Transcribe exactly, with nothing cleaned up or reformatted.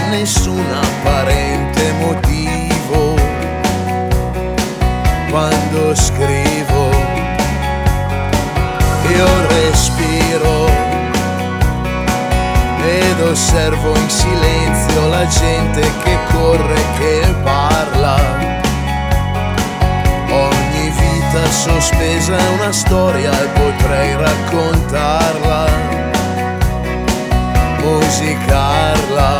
nessun apparente motivo. Quando scrivo io respiro ed osservo in silenzio la gente che corre, che parla. Ogni vita sospesa è una storia e potrei raccontarla, musicarla.